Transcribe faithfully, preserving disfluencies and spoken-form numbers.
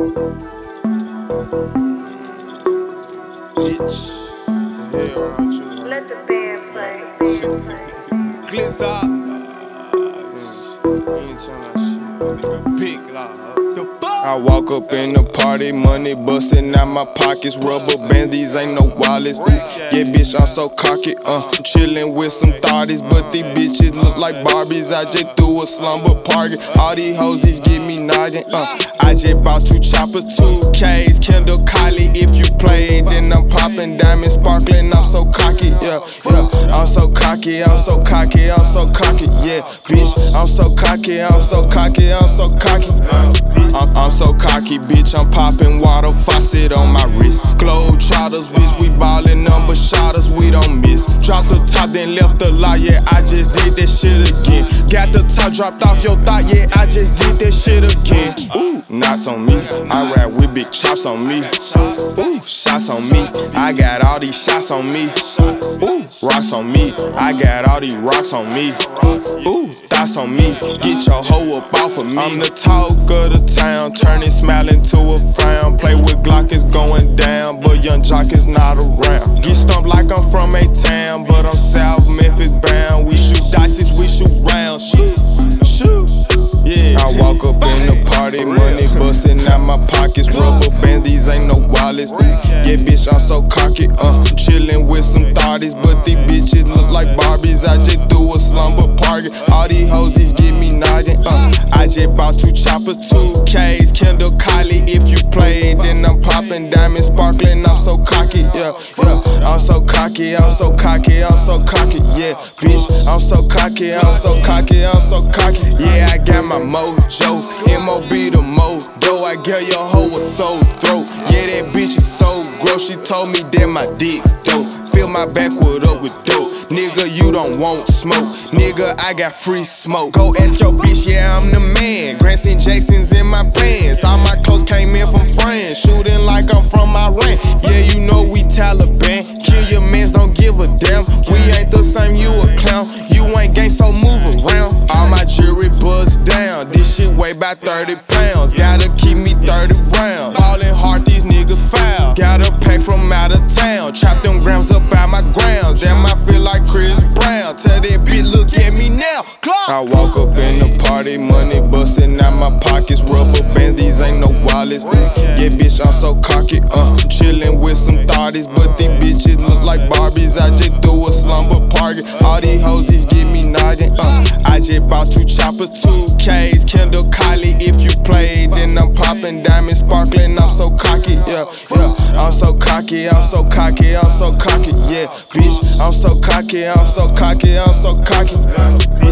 Bitch, the hell around you? Let the band play. Glitz up. You ain't turn that shit. Nigga, big loud. The fuck? I walk up in the party, money bustin' out my pockets. Rubber bands, these ain't no wallets. Yeah, bitch, I'm so cocky. Uh, I'm chillin' with some thotties, but these bitches look like Barbies. I just threw a slumber party. All these hoes, these get me noggin'. Uh, I just bought two choppers, two K's, Kendall Kylie. If you play, then I'm poppin' diamonds, sparklin'. I'm so cocky, yeah, yeah. I'm so cocky, I'm so cocky, I'm so cocky, yeah, bitch. I'm so cocky, I'm so cocky, I'm so cocky. I'm, I'm so cocky, bitch. I'm poppin' water faucet on my wrist. Globe trotters, bitch. We ballin' number shotters, we don't miss. Drop the top, then left the lot, yeah. I just did that shit again. Got the top dropped off your thought, yeah. I just did that shit again. Ooh, knots on me. I rap with big chops on me. Ooh, shots on me. I got all these shots on me. Ooh, rocks on me. I got all these rocks on me. Ooh, thoughts on me. Get your hoe up off of me. I'm the talk of the town, turning smile into a frown. Play with Glock is going down, but young jock is not around. Get stumped like I'm from A-Town, but I'm South Memphis bound. We shoot dices, we shoot rounds. Shoot, shoot, yeah. I walk up in the party, money bustin' out my pockets. Rubber bands, these ain't no wallets. Yeah, bitch, I'm so cocky. Uh, I'm chillin' with some thotties, but these bitches look like Barbies. I just threw a slumber party. All these hoes, these get me noggin'. Uh, I just bought two choppers, two K's, Kendall Kylie. If you play, then I'm poppin' diamonds, sparklin'. I'm so cocky, yeah, yeah. I'm so cocky, I'm so cocky, I'm so cocky, yeah, bitch. I'm so cocky, I'm so cocky, I'm so cocky. Yeah, I got my mojo, M O B the mojo. I get your hoe a soul throat. Yeah, that bitch is so gross. She told me that my dick dope. Fill my backwood up with dope. Nigga, you don't want smoke. Nigga, I got free smoke. Go ask your bitch, yeah, I'm the man. Grandson Jason's in my plans. All my clothes came in from France. Shooting like I'm from Iran. Yeah, you know we Taliban. Kill your mans, don't give a damn. We ain't the same, you a clown. You ain't gang, so move around. All my jewelry buzzed down. This shit weigh about thirty pounds. Gotta keep me thirty rounds. Ballin' hard, these niggas foul. Gotta pack from out of town. Chop them grams up out my ground. Damn, I feel like Chris Brown. Tell that bitch, look at me now. I walk up in the party, money bustin' out my pockets. Rubber bands, these ain't no wallets. Yeah, bitch, I'm so cocky. Uh, I'm chillin' with some thotties, but these bitches look like Barbies. I just threw a slumber party. All these hoes, these get me noggin'. Uh, I just bought two choppers, two K's, Kendall Kylie. If you play, then I'm poppin' diamonds, sparklin'. I'm so cocky, yeah, yeah. I'm so cocky, I'm so cocky, I'm so cocky, yeah, bitch. I'm so cocky, I'm so cocky, I'm so cocky.